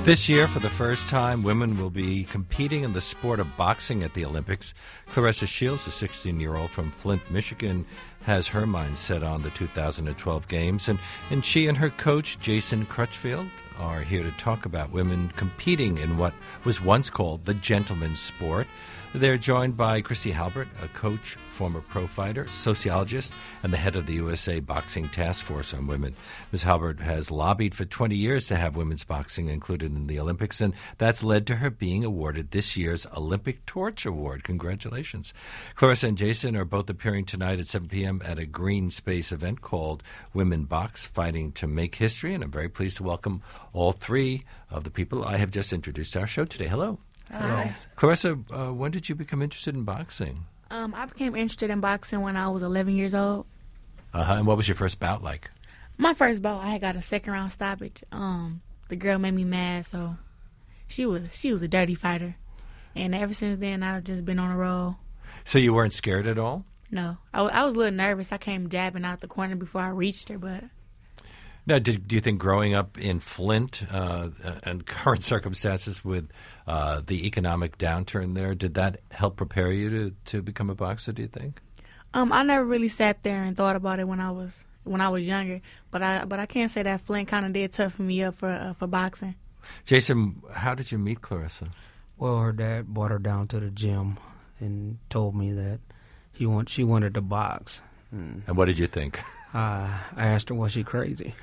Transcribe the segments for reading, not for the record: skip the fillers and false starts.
This year, for the first time, women will be competing in the sport of boxing at the Olympics. Claressa Shields, a 16-year-old from Flint, Michigan, has her mind set on the 2012 Games. And she and her coach, Jason Crutchfield, are here to talk about women competing in what was once called the gentleman's sport. They're joined by Christy Halbert, a coach, former pro fighter, sociologist, and the head of the USA Boxing Task Force on Women. Ms. Halbert has lobbied for 20 years to have women's boxing included in the Olympics, and that's led to her being awarded this year's Olympic Torch Award. Congratulations. Claressa and Jason are both appearing tonight at 7 p.m. at a green space event called Women Box, Fighting to Make History, and I'm very pleased to welcome all three of the people I have just introduced to our show today. Hello. Hi. Claressa, when did you become interested in boxing? I became interested in boxing when I was 11 years old. And what was your first bout like? My first bout, I had got a second-round stoppage. The girl made me mad, so she was a dirty fighter. And ever since then, I've just been on a roll. So you weren't scared at all? No. I was a little nervous. I came jabbing out the corner before I reached her, but... Now, do you think growing up in Flint and current circumstances with the economic downturn there, did that help prepare you to become a boxer, do you think? I never really sat there and thought about it when I was younger, but I can't say that Flint kind of did toughen me up for boxing. Jason, how did you meet Claressa? Well, her dad brought her down to the gym and told me that she wanted to box. And what did you think? I asked her, was she crazy?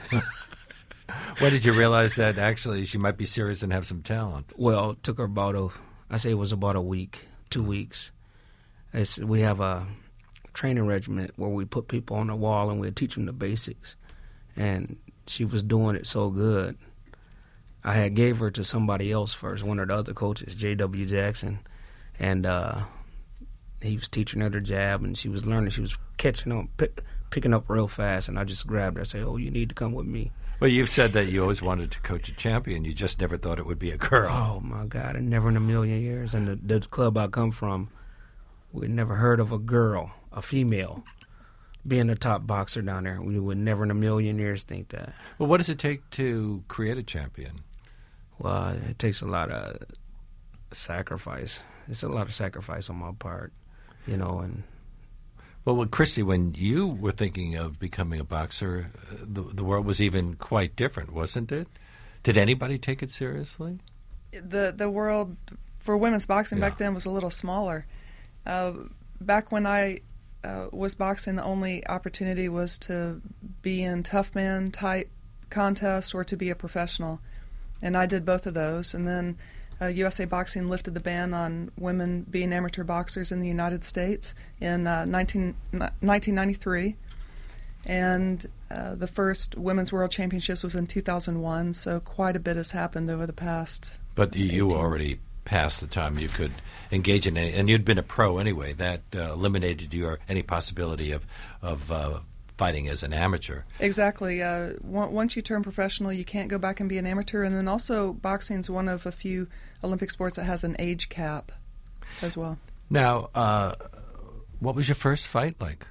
When did you realize that actually she might be serious and have some talent? Well, it took her about it was about a week, 2 weeks. We have a training regiment where we put people on the wall and we teach them the basics. And she was doing it so good. I had gave her to somebody else first, one of the other coaches, J.W. Jackson. And he was teaching her the jab, and she was learning. She was catching up, picking up real fast, and I just grabbed her and said, "Oh, you need to come with me." Well, you've said that you always wanted to coach a champion. You just never thought it would be a girl. Oh, my God, and never in a million years. And the club I come from, we never heard of a girl, a female, being the top boxer down there. We would never in a million years think that. Well, what does it take to create a champion? Well, it takes a lot of sacrifice. It's a lot of sacrifice on my part, and... Well, Christy, when you were thinking of becoming a boxer, the world was even quite different, wasn't it? Did anybody take it seriously? The world for women's boxing back then was a little smaller. Back when I was boxing, the only opportunity was to be in tough man type contests or to be a professional, and I did both of those. And then USA Boxing lifted the ban on women being amateur boxers in the United States in 1993. And the first Women's World Championships was in 2001, so quite a bit has happened over the past. But you already passed the time you could engage in it, and you'd been a pro anyway. That eliminated any possibility of fighting as an amateur. Exactly. Once you turn professional, you can't go back and be an amateur. And then also, boxing is one of a few Olympic sports that has an age cap as well. Now, what was your first fight like?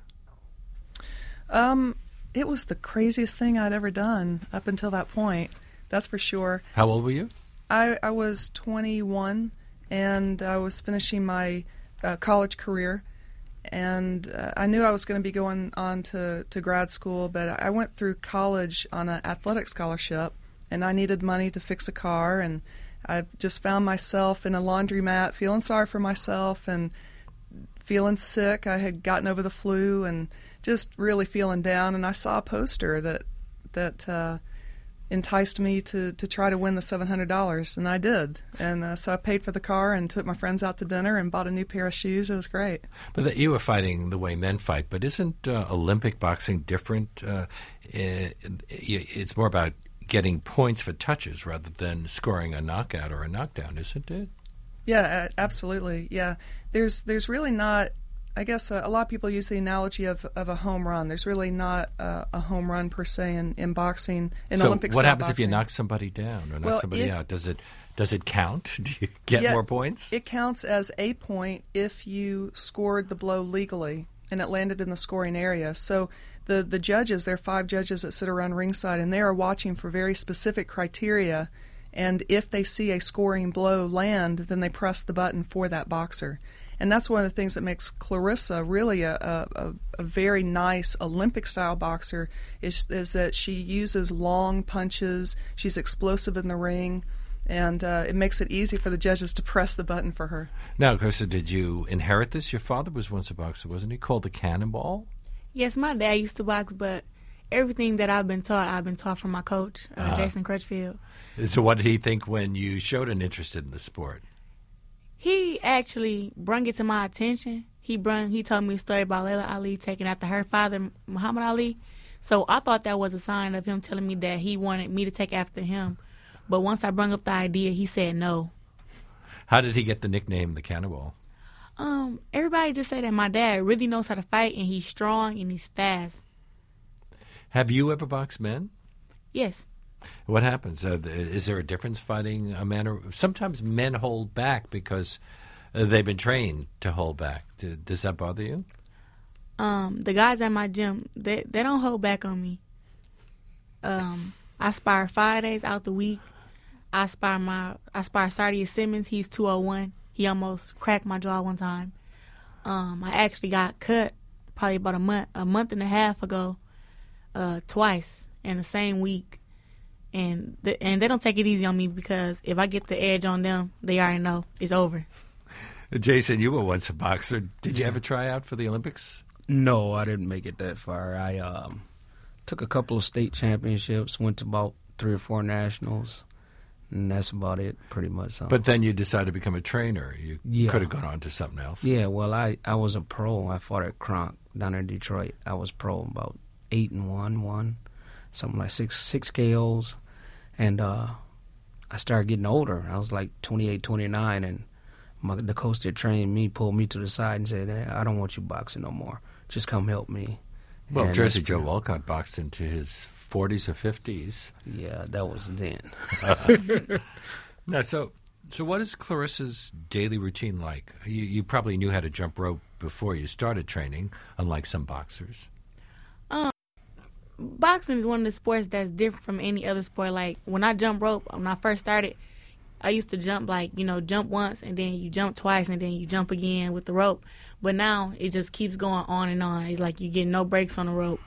It was the craziest thing I'd ever done up until that point. That's for sure. How old were you? I was 21, and I was finishing my college career. And I knew I was going to be going on to grad school, but I went through college on an athletic scholarship, and I needed money to fix a car, and I just found myself in a laundromat feeling sorry for myself and feeling sick. I had gotten over the flu and just really feeling down, and I saw a poster that enticed me to try to win the $700, and I did. And so I paid for the car and took my friends out to dinner and bought a new pair of shoes. It was great. But you were fighting the way men fight, but isn't Olympic boxing different? It's more about getting points for touches rather than scoring a knockout or a knockdown, isn't it? Yeah, absolutely. Yeah, there's really not. I guess a lot of people use the analogy of a home run. There's really not a home run per se in boxing, in Olympic So what happens boxing. if you knock somebody down or knock somebody out? Does it count? Do you get more points? It counts as a point if you scored the blow legally and it landed in the scoring area. So the judges, there are 5 judges that sit around ringside, and they are watching for very specific criteria And if they see a scoring blow land, then they press the button for that boxer. And that's one of the things that makes Claressa really a very nice Olympic-style boxer is that she uses long punches, she's explosive in the ring, and it makes it easy for the judges to press the button for her. Now, Claressa, did you inherit this? Your father was once a boxer, wasn't he? Called the Cannonball? Yes, my dad used to box, but everything that I've been taught from my coach, Jason Crutchfield. So what did he think when you showed an interest in the sport? He actually brought it to my attention. He told me a story about Layla Ali taking after her father, Muhammad Ali. So I thought that was a sign of him telling me that he wanted me to take after him. But once I brought up the idea, he said no. How did he get the nickname the Cannonball? Everybody just say that my dad really knows how to fight, and he's strong and he's fast. Have you ever boxed men? Yes. What happens? Is there a difference fighting a man? Or sometimes men hold back because they've been trained to hold back. Does that bother you? The guys at my gym, they don't hold back on me. I spar 5 days out the week. I spar Sardia Simmons. He's 201. He almost cracked my jaw one time. I actually got cut probably about a month and a half ago, twice in the same week. And they don't take it easy on me because if I get the edge on them, they already know it's over. Jason, you were once a boxer. Did you ever try out for the Olympics? No, I didn't make it that far. I took a couple of state championships, went to about 3 or 4 nationals, and that's about it, pretty much. But then you decided to become a trainer. You could have gone on to something else. Yeah, well, I was a pro. I fought at Kronk down in Detroit. I was pro about 8-1, something like six KOs. And I started getting older. I was like 28, 29, and the coach that trained me pulled me to the side and said, hey, I don't want you boxing no more. Just come help me. Well, and Jersey Joe Walcott boxed into his 40s or 50s. Yeah, that was then. Now, so what is Claressa's daily routine like? You probably knew how to jump rope before you started training, unlike some boxers. Boxing is one of the sports that's different from any other sport. Like, when I jump rope, when I first started, I used to jump jump once, and then you jump twice, and then you jump again with the rope. But now it just keeps going on and on. It's like you get no breaks on the rope.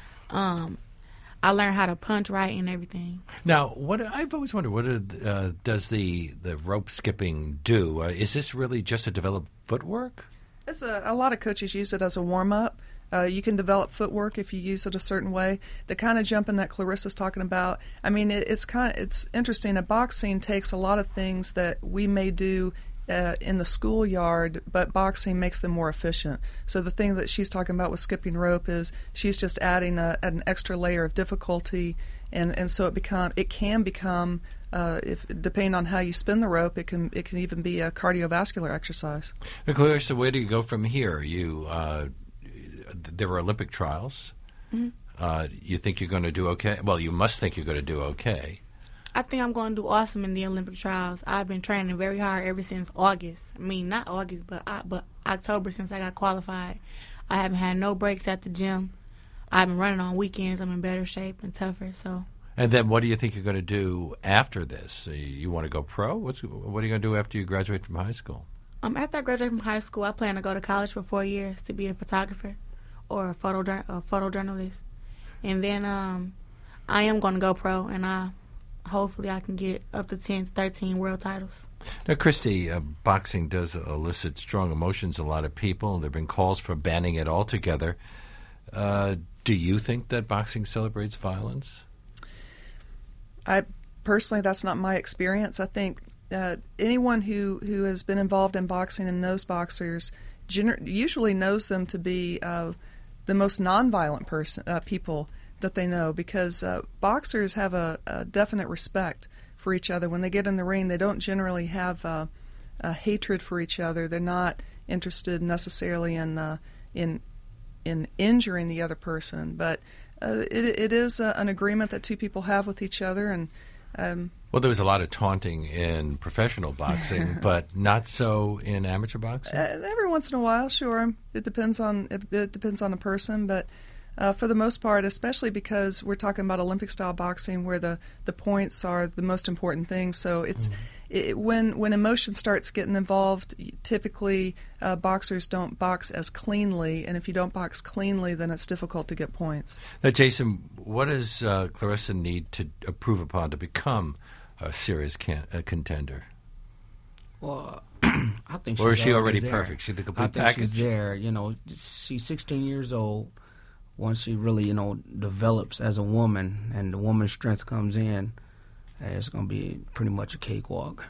I learned how to punch right and everything. Now, what I've always wondered, what does the rope skipping do? Is this really just to develop footwork? It's a lot of coaches use it as a warm-up. You can develop footwork if you use it a certain way. The kind of jumping that Claressa's talking about, I mean, it's interesting. Boxing takes a lot of things that we may do in the schoolyard, but boxing makes them more efficient. So the thing that she's talking about with skipping rope is she's just adding an extra layer of difficulty, and so it can become, if depending on how you spin the rope, it can even be a cardiovascular exercise. Claressa, where do you go from here? There were Olympic trials. Mm-hmm. You think you're going to do okay? Well, you must think you're going to do okay. I think I'm going to do awesome in the Olympic trials. I've been training very hard ever since August. I mean, not August, but October since I got qualified. I haven't had no breaks at the gym. I've been running on weekends. I'm in better shape and tougher. So. And then what do you think you're going to do after this? You want to go pro? What are you going to do after you graduate from high school? After I graduate from high school, I plan to go to college for 4 years to be a photographer or a photojournalist. And then I am going to go pro, and hopefully I can get up to 10 to 13 world titles. Now, Christy, boxing does elicit strong emotions in a lot of people. There have been calls for banning it altogether. Do you think that boxing celebrates violence? Personally, that's not my experience. I think anyone who has been involved in boxing and knows boxers usually knows them to be the most nonviolent people that they know, because boxers have a definite respect for each other. When they get in the ring, they don't generally have a hatred for each other. They're not interested necessarily in injuring the other person, but it is an agreement that two people have with each other. And well, there was a lot of taunting in professional boxing, but not so in amateur boxing. Every once in a while, sure. It depends on the person, but For the most part, especially because we're talking about Olympic-style boxing where the points are the most important thing. So it's when emotion starts getting involved, typically boxers don't box as cleanly, and if you don't box cleanly, then it's difficult to get points. Now, Jason, what does Claressa need to improve upon to become a serious contender? Well, I think she's or is she already there. perfect? She's the complete I think package? she's there. She's 16 years old. Once she really, develops as a woman and the woman's strength comes in, it's going to be pretty much a cakewalk.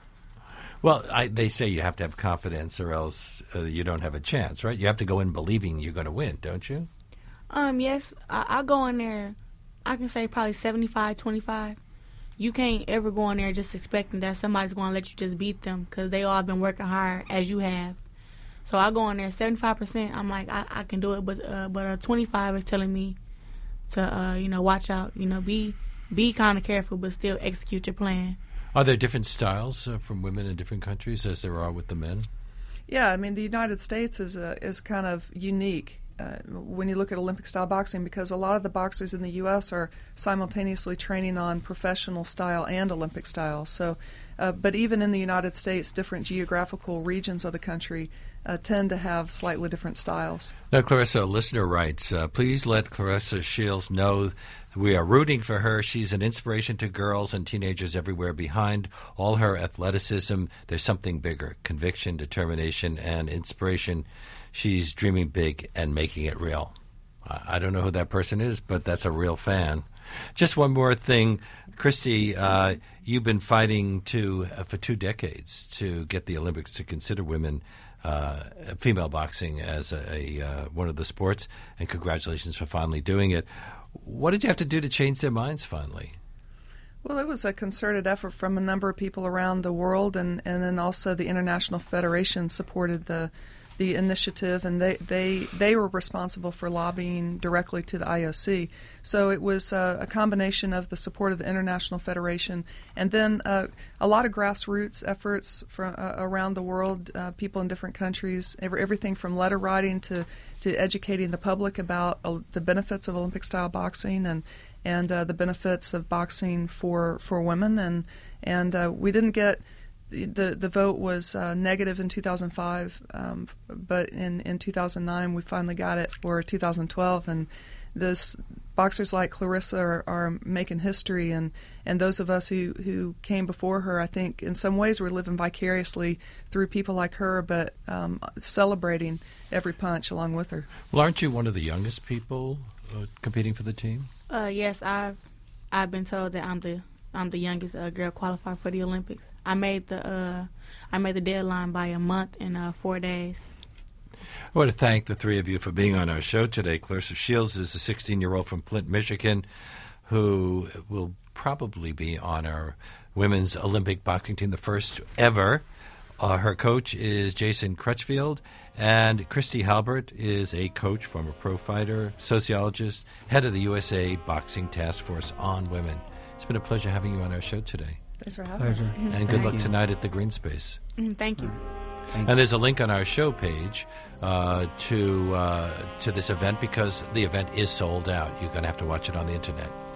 Well, they say you have to have confidence or else you don't have a chance, right? You have to go in believing you're going to win, don't you? Yes. I'll go in there, I can say probably 75-25. You can't ever go in there just expecting that somebody's going to let you just beat them because they all been working hard as you have. So I go in there 75%. I'm like, I can do it, but 25 is telling me to watch out. Be kind of careful, but still execute your plan. Are there different styles from women in different countries as there are with the men? Yeah, I mean the United States is kind of unique when you look at Olympic-style boxing because a lot of the boxers in the U.S. are simultaneously training on professional style and Olympic style. So, but even in the United States, different geographical regions of the country tend to have slightly different styles. Now, Claressa, a listener writes, please let Claressa Shields know we are rooting for her. She's an inspiration to girls and teenagers everywhere. Behind all her athleticism, there's something bigger, conviction, determination, and inspiration. She's dreaming big and making it real. I don't know who that person is, but that's a real fan. Just one more thing. Christy, you've been fighting for 2 decades to get the Olympics to consider women female boxing as one of the sports, and congratulations for finally doing it. What did you have to do to change their minds finally? Well, it was a concerted effort from a number of people around the world, and then also the International Federation supported the initiative, and they were responsible for lobbying directly to the IOC. So it was a combination of the support of the International Federation and then a lot of grassroots efforts from around the world, people in different countries, everything from letter writing to educating the public about the benefits of Olympic-style boxing and the benefits of boxing for women. And we didn't get... The vote was negative in 2005, but in 2009 we finally got it for 2012, and boxers like Claressa are making history, and those of us who came before her, I think in some ways we're living vicariously through people like her, but celebrating every punch along with her. Well, aren't you one of the youngest people competing for the team? Yes, I've been told that I'm the youngest girl qualified for the Olympics. I made the deadline by a month and 4 days. I want to thank the three of you for being on our show today. Claressa Shields is a 16-year-old from Flint, Michigan, who will probably be on our women's Olympic boxing team, the first ever. Her coach is Jason Crutchfield, and Christy Halbert is a coach, former pro fighter, sociologist, head of the USA Boxing Task Force on Women. It's been a pleasure having you on our show today. Thanks for having us. And good luck tonight at the Green Space. Thank you. And there's a link on our show page to this event because the event is sold out. You're going to have to watch it on the internet.